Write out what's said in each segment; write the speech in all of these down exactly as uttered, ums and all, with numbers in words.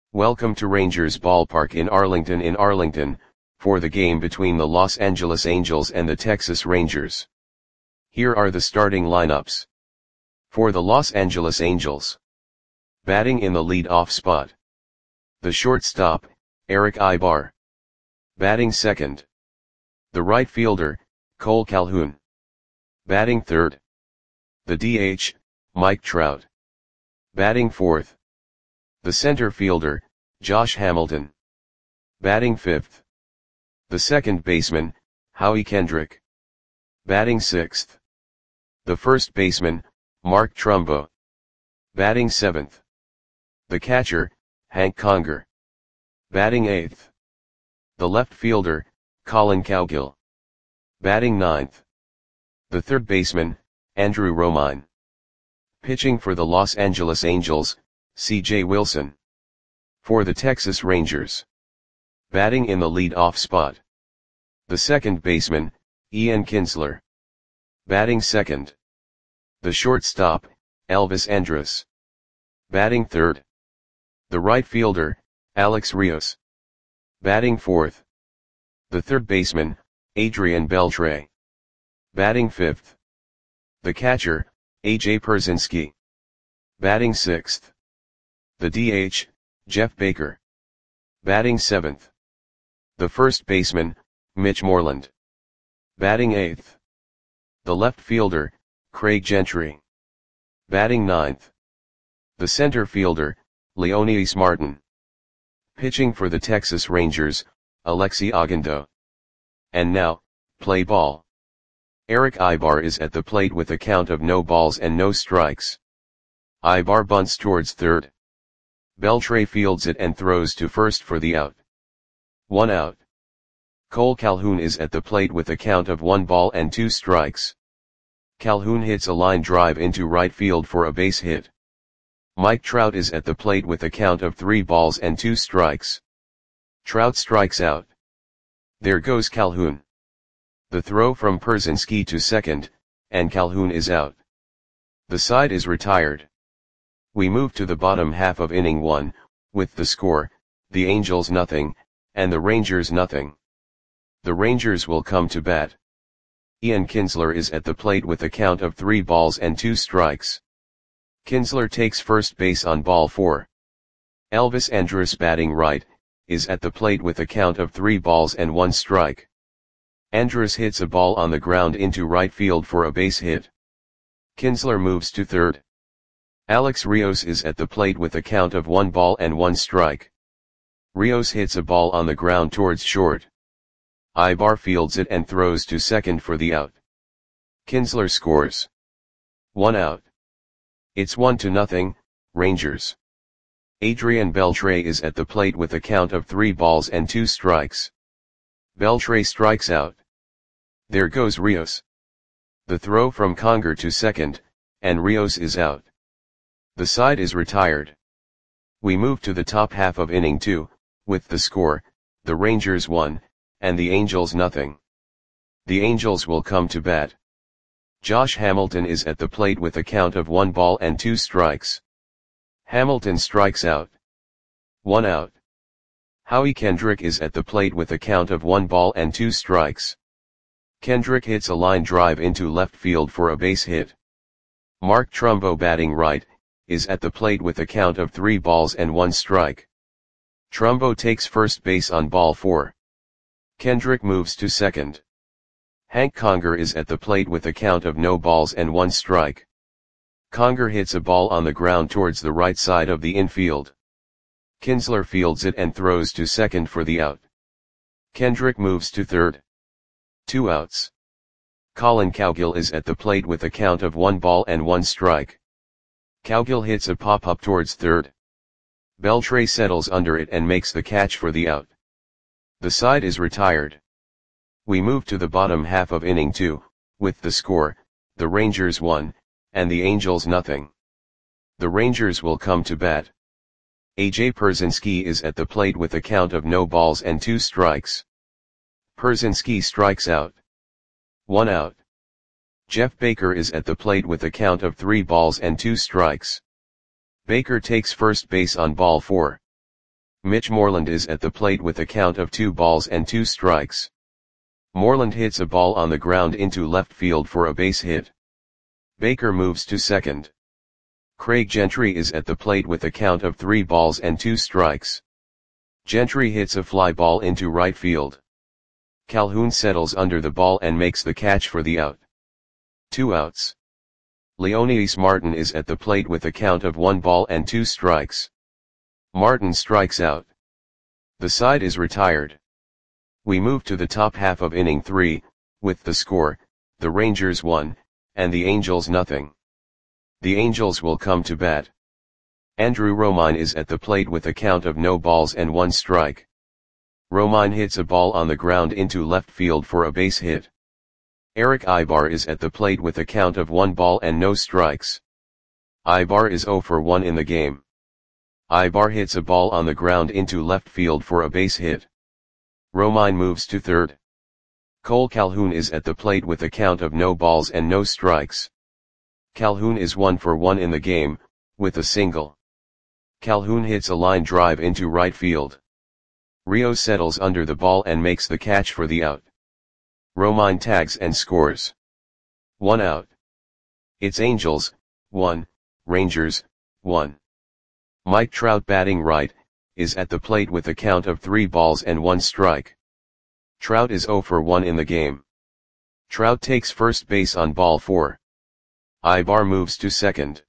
Welcome to Rangers Ballpark in Arlington in Arlington, for the game between the Los Angeles Angels and the Texas Rangers. Here are the starting lineups. For the Los Angeles Angels. Batting in the lead-off spot. The shortstop, Erick Aybar. Batting second. The right fielder, Cole Calhoun. Batting third. The D H, Mike Trout. Batting fourth. The center fielder, Josh Hamilton. Batting fifth. The second baseman, Howie Kendrick. Batting sixth. The first baseman, Mark Trumbo. Batting seventh. The catcher, Hank Conger. Batting eighth. The left fielder, Collin Cowgill. Batting ninth. The third baseman, Andrew Romine. Pitching for the Los Angeles Angels, C J Wilson. For the Texas Rangers. Batting in the lead-off spot. The second baseman, Ian Kinsler. Batting second. The shortstop, Elvis Andrus. Batting third. The right fielder, Alex Rios. Batting fourth. The third baseman, Adrian Beltre. Batting fifth. The catcher, A J Pierzynski. Batting sixth. The D H, Jeff Baker. Batting seventh. The first baseman, Mitch Moreland. Batting eighth. The left fielder, Craig Gentry. Batting ninth. The center fielder, Leonidas Martin. Pitching for the Texas Rangers, Alexi Ogando. And now, play ball. Erick Aybar is at the plate with a count of no balls and no strikes. Aybar bunts towards third. Beltre fields it and throws to first for the out. One out. Cole Calhoun is at the plate with a count of one ball and two strikes. Calhoun hits a line drive into right field for a base hit. Mike Trout is at the plate with a count of three balls and two strikes. Trout strikes out. There goes Calhoun. The throw from Pierzynski to second, and Calhoun is out. The side is retired. We move to the bottom half of inning one, with the score, the Angels nothing, and the Rangers nothing. The Rangers will come to bat. Ian Kinsler is at the plate with a count of three balls and two strikes. Kinsler takes first base on ball four. Elvis Andrus, batting right, is at the plate with a count of three balls and one strike. Andrus hits a ball on the ground into right field for a base hit. Kinsler moves to third. Alex Rios is at the plate with a count of one ball and one strike. Rios hits a ball on the ground towards short. Aybar fields it and throws to second for the out. Kinsler scores. One out. It's one to nothing, Rangers. Adrian Beltre is at the plate with a count of three balls and two strikes. Beltre strikes out. There goes Rios. The throw from Conger to second, and Rios is out. The side is retired. We move to the top half of inning two, with the score, the Rangers one, and the Angels nothing. The Angels will come to bat. Josh Hamilton is at the plate with a count of one ball and two strikes. Hamilton strikes out. One out. Howie Kendrick is at the plate with a count of one ball and two strikes. Kendrick hits a line drive into left field for a base hit. Mark Trumbo, batting right, is at the plate with a count of three balls and one strike. Trumbo takes first base on ball four. Kendrick moves to second. Hank Conger is at the plate with a count of no balls and one strike. Conger hits a ball on the ground towards the right side of the infield. Kinsler fields it and throws to second for the out. Kendrick moves to third. Two outs. Collin Cowgill is at the plate with a count of one ball and one strike. Cowgill hits a pop-up towards third. Beltre settles under it and makes the catch for the out. The side is retired. We move to the bottom half of inning two, with the score, the Rangers one, and the Angels nothing. The Rangers will come to bat. A J Pierzynski is at the plate with a count of no balls and two strikes. Pierzynski strikes out. One out. Jeff Baker is at the plate with a count of three balls and two strikes. Baker takes first base on ball four. Mitch Moreland is at the plate with a count of two balls and two strikes. Moreland hits a ball on the ground into left field for a base hit. Baker moves to second. Craig Gentry is at the plate with a count of three balls and two strikes. Gentry hits a fly ball into right field. Calhoun settles under the ball and makes the catch for the out. Two outs. Leonidas Martin is at the plate with a count of one ball and two strikes. Martin strikes out. The side is retired. We move to the top half of inning three, with the score, the Rangers one, and the Angels nothing. The Angels will come to bat. Andrew Romine is at the plate with a count of no balls and one strike. Romine hits a ball on the ground into left field for a base hit. Eric Ibar is at the plate with a count of one ball and no strikes. Ibar is zero for one in the game. Ibar hits a ball on the ground into left field for a base hit. Romine moves to third. Cole Calhoun is at the plate with a count of no balls and no strikes. Calhoun is one for one in the game, with a single. Calhoun hits a line drive into right field. Rios settles under the ball and makes the catch for the out. Romine tags and scores. One out. It's Angels, one, Rangers, one. Mike Trout batting right, is at the plate with a count of three balls and one strike. Trout is zero for one in the game. Trout takes first base on ball four. Ibar moves to second.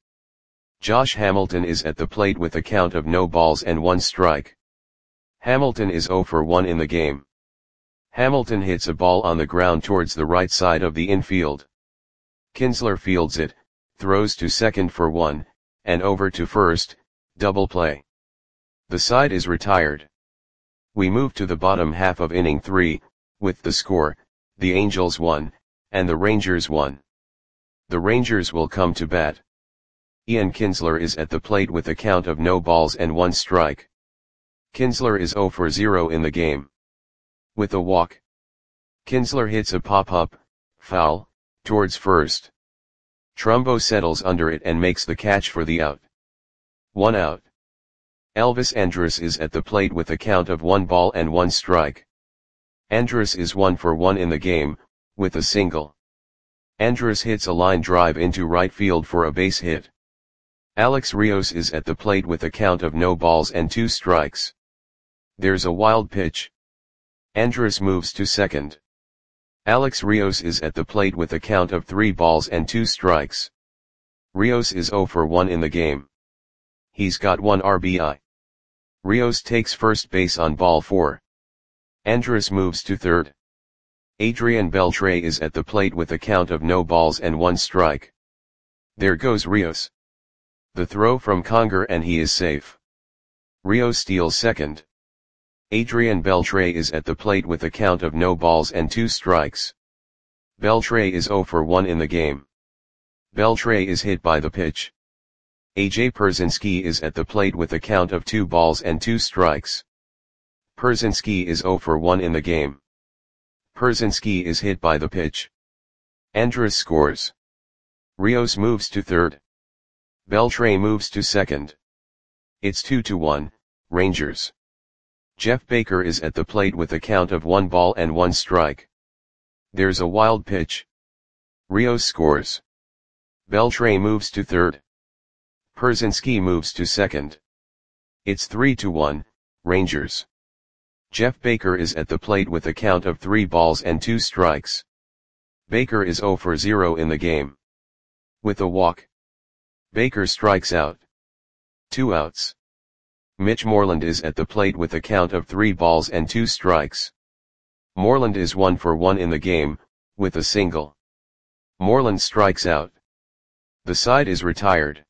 Josh Hamilton is at the plate with a count of no balls and one strike. Hamilton is zero for one in the game. Hamilton hits a ball on the ground towards the right side of the infield. Kinsler fields it, throws to second for one, and over to first, double play. The side is retired. We move to the bottom half of inning three, with the score, the Angels one, and the Rangers one. The Rangers will come to bat. Ian Kinsler is at the plate with a count of no balls and one strike. Kinsler is zero for zero in the game. With a walk. Kinsler hits a pop-up, foul, towards first. Trumbo settles under it and makes the catch for the out. One out. Elvis Andrus is at the plate with a count of one ball and one strike. Andrus is one for one in the game, with a single. Andrus hits a line drive into right field for a base hit. Alex Rios is at the plate with a count of no balls and two strikes. There's a wild pitch. Andrus moves to second. Alex Rios is at the plate with a count of three balls and two strikes. Rios is zero for one in the game. He's got one R B I. Rios takes first base on ball four. Andrus moves to third. Adrian Beltre is at the plate with a count of no balls and one strike. There goes Rios. The throw from Conger and he is safe. Rios steals second. Adrian Beltre is at the plate with a count of no balls and two strikes. Beltre is zero for one in the game. Beltre is hit by the pitch. A J Pierzynski is at the plate with a count of two balls and two strikes. Pierzynski is zero for one in the game. Pierzynski is hit by the pitch. Andrus scores. Rios moves to third. Beltre moves to second. It's two to one, Rangers. Jeff Baker is at the plate with a count of one ball and one strike. There's a wild pitch. Rios scores. Beltre moves to third. Pierzynski moves to second. It's three to one, Rangers. Jeff Baker is at the plate with a count of three balls and two strikes. Baker is zero for zero in the game. With a walk. Baker strikes out. Two outs. Mitch Moreland is at the plate with a count of three balls and two strikes. Moreland is one for one in the game, with a single. Moreland strikes out. The side is retired.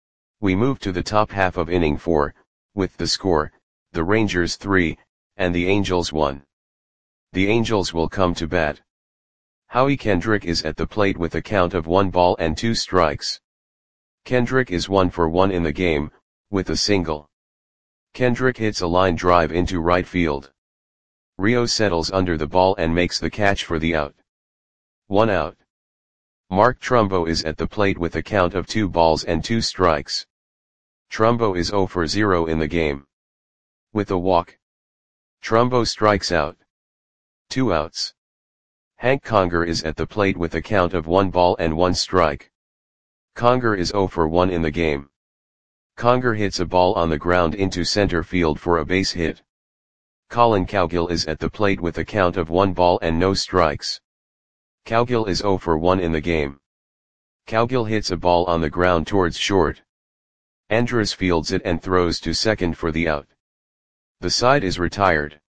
We move to the top half of inning four, with the score, the Rangers three, and the Angels one. The Angels will come to bat. Howie Kendrick is at the plate with a count of one ball and two strikes. Kendrick is one for one in the game, with a single. Kendrick hits a line drive into right field. Rio settles under the ball and makes the catch for the out. One out. Mark Trumbo is at the plate with a count of two balls and two strikes. Trumbo is zero for zero in the game. With a walk, Trumbo strikes out. Two outs. Hank Conger is at the plate with a count of one ball and one strike. Conger is oh for one in the game. Conger hits a ball on the ground into center field for a base hit. Colin Cowgill is at the plate with a count of one ball and no strikes. Cowgill is oh for one in the game. Cowgill hits a ball on the ground towards short. Andrus fields it and throws to second for the out. The side is retired.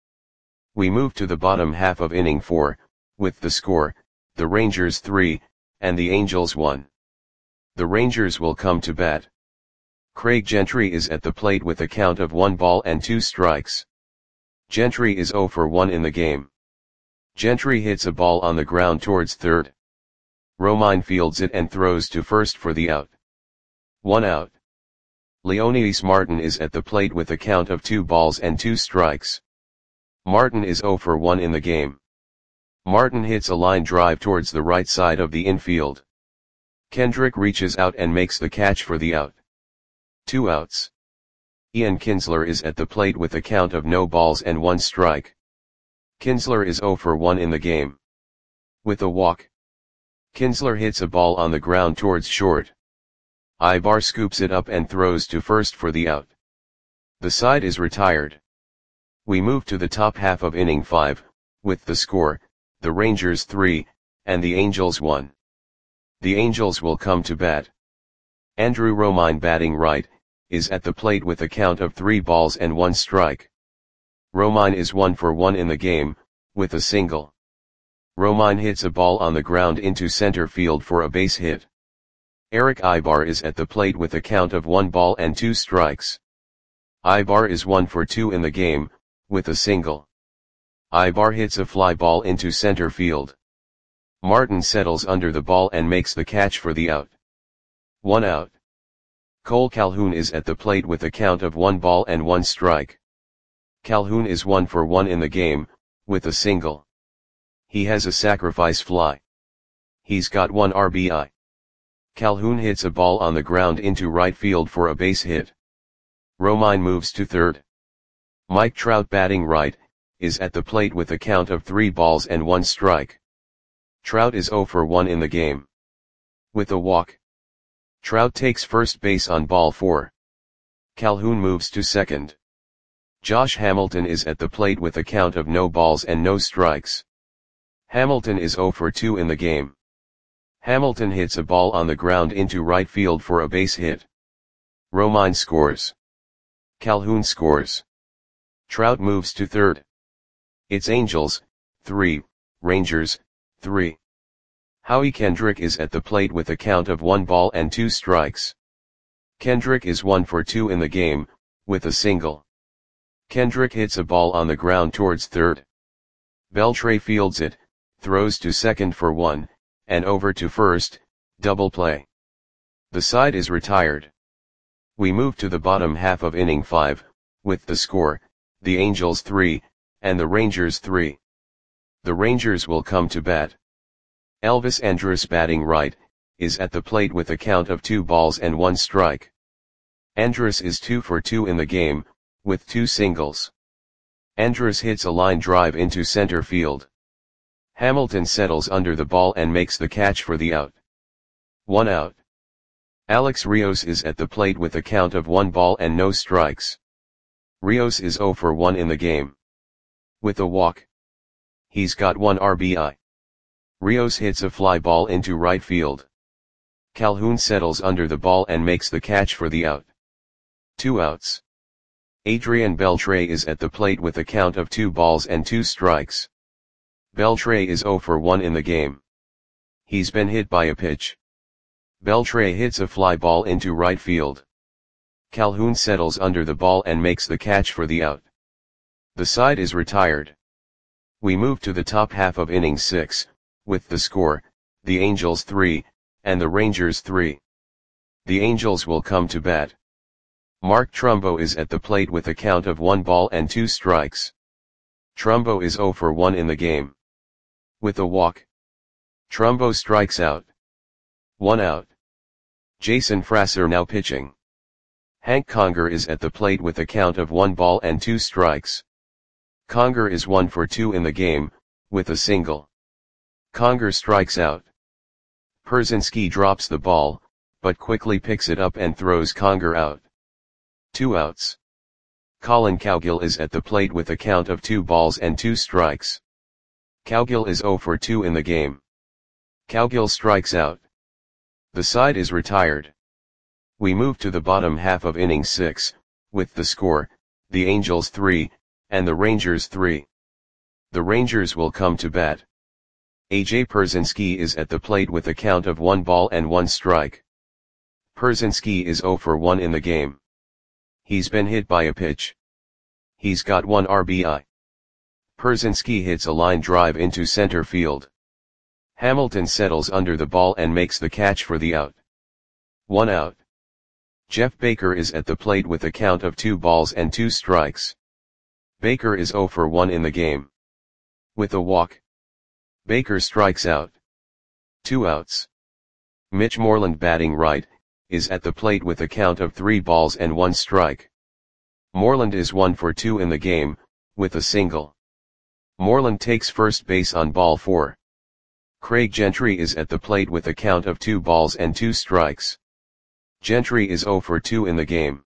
We move to the bottom half of inning four, with the score, the Rangers three, and the Angels one. The Rangers will come to bat. Craig Gentry is at the plate with a count of one ball and two strikes. Gentry is oh for one in the game. Gentry hits a ball on the ground towards third. Romine fields it and throws to first for the out. One out. Leonidas Martin is at the plate with a count of two balls and two strikes. Martin is oh for one in the game. Martin hits a line drive towards the right side of the infield. Kendrick reaches out and makes the catch for the out. Two outs. Ian Kinsler is at the plate with a count of no balls and one strike. Kinsler is oh for one in the game. With a walk, Kinsler hits a ball on the ground towards short. Ibar scoops it up and throws to first for the out. The side is retired. We move to the top half of inning five, with the score, the Rangers three, and the Angels one. The Angels will come to bat. Andrew Romine, batting right, is at the plate with a count of three balls and one strike. Romine is one for one in the game, with a single. Romine hits a ball on the ground into center field for a base hit. Eric Ibar is at the plate with a count of one ball and two strikes. Ibar is one for two in the game, with a single. Ibar hits a fly ball into center field. Martin settles under the ball and makes the catch for the out. One out. Cole Calhoun is at the plate with a count of one ball and one strike. Calhoun is one for one in the game, with a single. He has a sacrifice fly. He's got one R B I. Calhoun hits a ball on the ground into right field for a base hit. Romine moves to third. Mike Trout, batting right, is at the plate with a count of three balls and one strike. Trout is oh for one in the game. With a walk, Trout takes first base on ball four. Calhoun moves to second. Josh Hamilton is at the plate with a count of no balls and no strikes. Hamilton is oh for two in the game. Hamilton hits a ball on the ground into right field for a base hit. Romine scores. Calhoun scores. Trout moves to third. It's Angels, three, Rangers, three. Howie Kendrick is at the plate with a count of one ball and two strikes. Kendrick is one for two in the game, with a single. Kendrick hits a ball on the ground towards third. Beltre fields it, throws to second for one, and over to first, double play. The side is retired. We move to the bottom half of inning five, with the score, the Angels three, and the Rangers three. The Rangers will come to bat. Elvis Andrus, batting right, is at the plate with a count of two balls and one strike. Andrus is two for two in the game, with two singles. Andrus hits a line drive into center field. Hamilton settles under the ball and makes the catch for the out. One out. Alex Rios is at the plate with a count of one ball and no strikes. Rios is oh for one in the game. With a walk, he's got one R B I. Rios hits a fly ball into right field. Calhoun settles under the ball and makes the catch for the out. Two outs. Adrian Beltre is at the plate with a count of two balls and two strikes. Beltre is oh for one in the game. He's been hit by a pitch. Beltre hits a fly ball into right field. Calhoun settles under the ball and makes the catch for the out. The side is retired. We move to the top half of inning six, with the score, the Angels three, and the Rangers three. The Angels will come to bat. Mark Trumbo is at the plate with a count of one ball and two strikes. Trumbo is oh for one in the game. With a walk, Trumbo strikes out. One out. Jason Frasser now pitching. Hank Conger is at the plate with a count of one ball and two strikes. Conger is one for two in the game, with a single. Conger strikes out. Pierzynski drops the ball, but quickly picks it up and throws Conger out. Two outs. Colin Cowgill is at the plate with a count of two balls and two strikes. Cowgill is zero for two in the game. Cowgill strikes out. The side is retired. We move to the bottom half of inning six, with the score, the Angels three, and the Rangers three. The Rangers will come to bat. A J Pierzynski is at the plate with a count of one ball and one strike. Pierzynski is zero for one in the game. He's been hit by a pitch. He's got one R B I. Pierzynski hits a line drive into center field. Hamilton settles under the ball and makes the catch for the out. One out. Jeff Baker is at the plate with a count of two balls and two strikes. Baker is zero for one in the game. With a walk, Baker strikes out. Two outs. Mitch Moreland, batting right, is at the plate with a count of three balls and one strike. Moreland is one for two in the game, with a single. Moreland takes first base on ball four. Craig Gentry is at the plate with a count of two balls and two strikes. Gentry is zero for two in the game.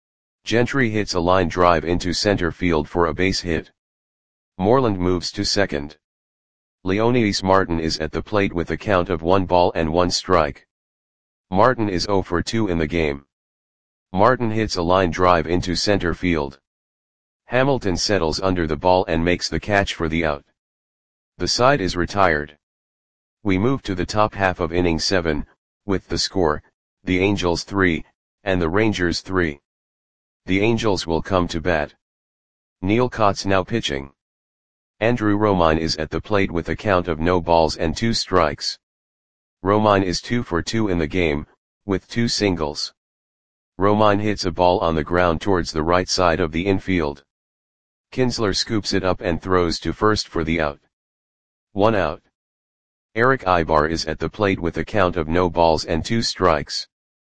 Gentry hits a line drive into center field for a base hit. Moreland moves to second. Leonidas Martin is at the plate with a count of one ball and one strike. Martin is zero for two in the game. Martin hits a line drive into center field. Hamilton settles under the ball and makes the catch for the out. The side is retired. We move to the top half of inning seven, with the score, the Angels three, and the Rangers three. The Angels will come to bat. Neil Kotz now pitching. Andrew Romine is at the plate with a count of no balls and two strikes. Romine is two for two in the game, with two singles. Romine hits a ball on the ground towards the right side of the infield. Kinsler scoops it up and throws to first for the out. One out. Eric Ibar is at the plate with a count of no balls and two strikes.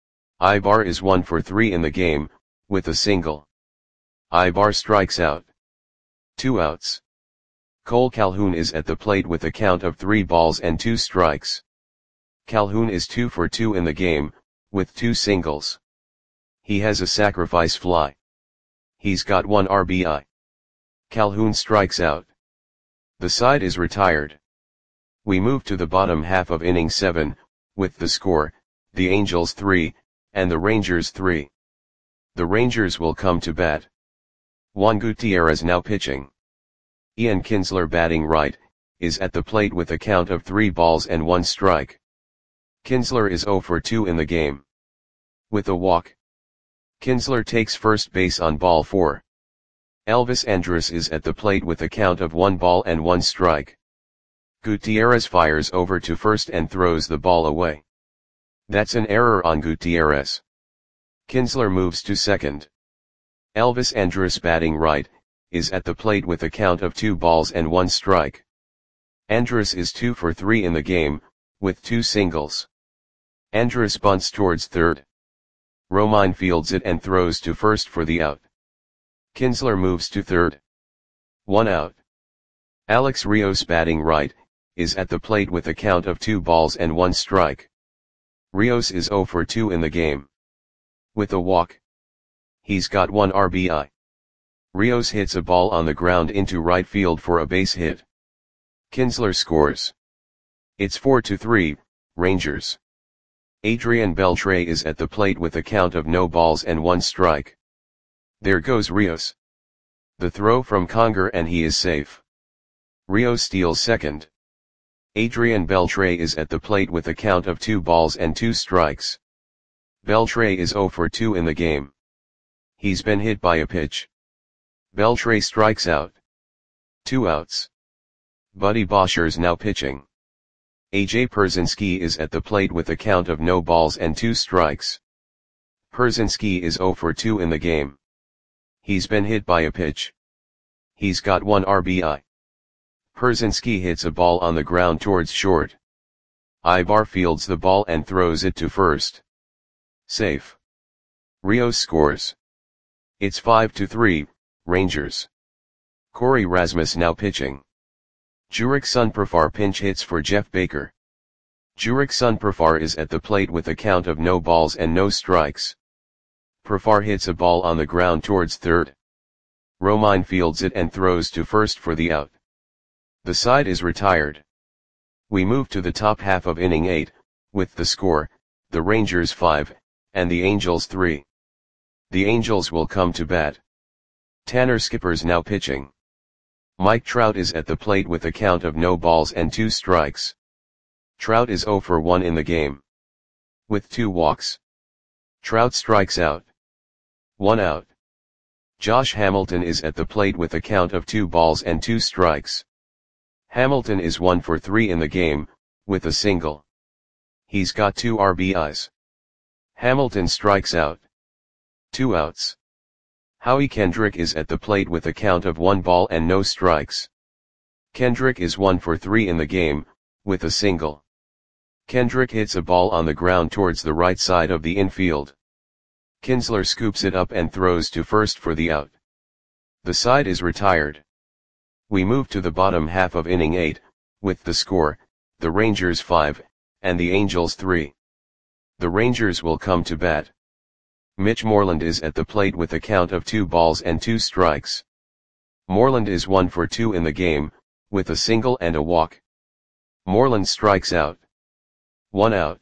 Ibar is one for three in the game, with a single. Ibar strikes out. Two outs. Cole Calhoun is at the plate with a count of three balls and two strikes. Calhoun is two for two in the game, with two singles. He has a sacrifice fly. He's got one R B I. Calhoun strikes out. The side is retired. We move to the bottom half of inning seven, with the score, the Angels three, and the Rangers three. The Rangers will come to bat. Juan Gutierrez now pitching. Ian Kinsler, batting right, is at the plate with a count of three balls and one strike. Kinsler is zero for two in the game. With a walk, Kinsler takes first base on ball four. Elvis Andrus is at the plate with a count of one ball and one strike. Gutierrez fires over to first and throws the ball away. That's an error on Gutierrez. Kinsler moves to second. Elvis Andrus, batting right, is at the plate with a count of two balls and one strike. Andrus is two for three in the game, with two singles. Andrus bunts towards third. Romine fields it and throws to first for the out. Kinsler moves to third. One out. Alex Rios, batting right, is at the plate with a count of two balls and one strike. Rios is zero for two in the game. With a walk, he's got one R B I. Rios hits a ball on the ground into right field for a base hit. Kinsler scores. It's four to three, Rangers. Adrian Beltre is at the plate with a count of no balls and one strike. There goes Rios. The throw from Conger and he is safe. Rios steals second. Adrian Beltre is at the plate with a count of two balls and two strikes. Beltre is zero for two in the game. He's been hit by a pitch. Beltre strikes out. Two outs. Buddy Boscher's now pitching. A J Pierzynski is at the plate with a count of no balls and two strikes. Pierzynski is zero for two in the game. He's been hit by a pitch. He's got one R B I. Pierzynski hits a ball on the ground towards short. Ibar fields the ball and throws it to first. Safe. Rios scores. It's five to three, Rangers. Corey Rasmus now pitching. Jurickson Profar pinch hits for Jeff Baker. Jurickson Profar is at the plate with a count of no balls and no strikes. Profar hits a ball on the ground towards third. Romine fields it and throws to first for the out. The side is retired. We move to the top half of inning eight, with the score, the Rangers five, and the Angels three. The Angels will come to bat. Tanner Skipper's now pitching. Mike Trout is at the plate with a count of no balls and two strikes. Trout is zero for one in the game. With two walks. Trout strikes out. One out. Josh Hamilton is at the plate with a count of two balls and two strikes. Hamilton is one for three in the game, with a single. He's got two R B Is. Hamilton strikes out. Two outs. Howie Kendrick is at the plate with a count of one ball and no strikes. Kendrick is one for three in the game, with a single. Kendrick hits a ball on the ground towards the right side of the infield. Kinsler scoops it up and throws to first for the out. The side is retired. We move to the bottom half of inning eight, with the score, the Rangers five, and the Angels three. The Rangers will come to bat. Mitch Moreland is at the plate with a count of two balls and two strikes. Moreland is one for two in the game, with a single and a walk. Moreland strikes out. One out.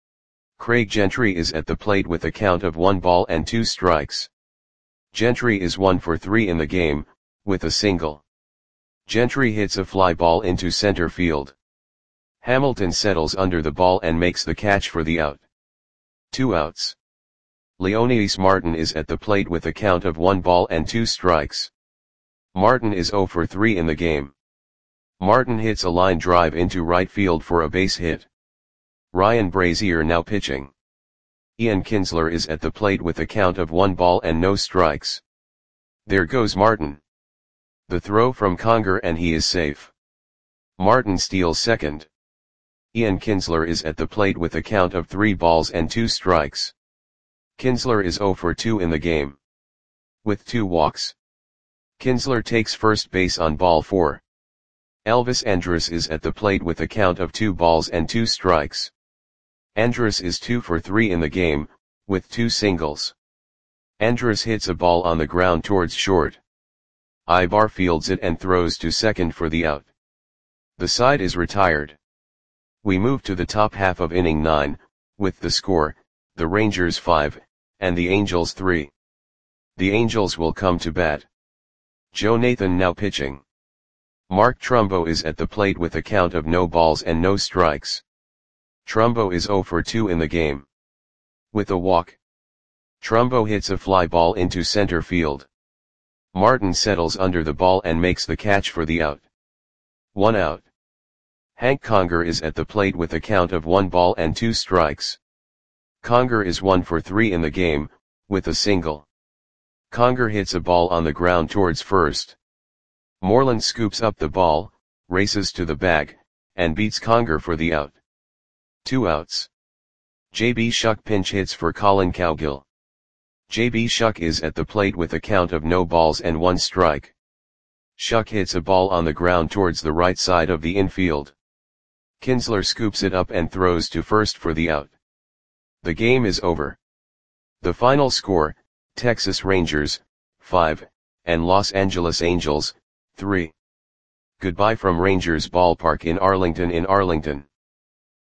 Craig Gentry is at the plate with a count of one ball and two strikes. Gentry is one for three in the game, with a single. Gentry hits a fly ball into center field. Hamilton settles under the ball and makes the catch for the out. Two outs. Leonidas Martin is at the plate with a count of one ball and two strikes. Martin is zero for three in the game. Martin hits a line drive into right field for a base hit. Ryan Brazier now pitching. Ian Kinsler is at the plate with a count of one ball and no strikes. There goes Martin. The throw from Conger and he is safe. Martin steals second. Ian Kinsler is at the plate with a count of three balls and two strikes. Kinsler is zero for two in the game. With two walks. Kinsler takes first base on ball four. Elvis Andrus is at the plate with a count of two balls and two strikes. Andrus is two for three in the game, with two singles. Andrus hits a ball on the ground towards short. Ibar fields it and throws to second for the out. The side is retired. We move to the top half of inning nine, with the score, the Rangers five, and the Angels three. The Angels will come to bat. Joe Nathan now pitching. Mark Trumbo is at the plate with a count of no balls and no strikes. Trumbo is zero for two in the game. With a walk. Trumbo hits a fly ball into center field. Martin settles under the ball and makes the catch for the out. One out. Hank Conger is at the plate with a count of one ball and two strikes. Conger is one for three in the game, with a single. Conger hits a ball on the ground towards first. Moreland scoops up the ball, races to the bag, and beats Conger for the out. Two outs. J B Shuck pinch hits for Colin Cowgill. J B Shuck is at the plate with a count of no balls and one strike. Shuck hits a ball on the ground towards the right side of the infield. Kinsler scoops it up and throws to first for the out. The game is over. The final score, Texas Rangers, five, and Los Angeles Angels, three. Goodbye from Rangers Ballpark in Arlington in Arlington.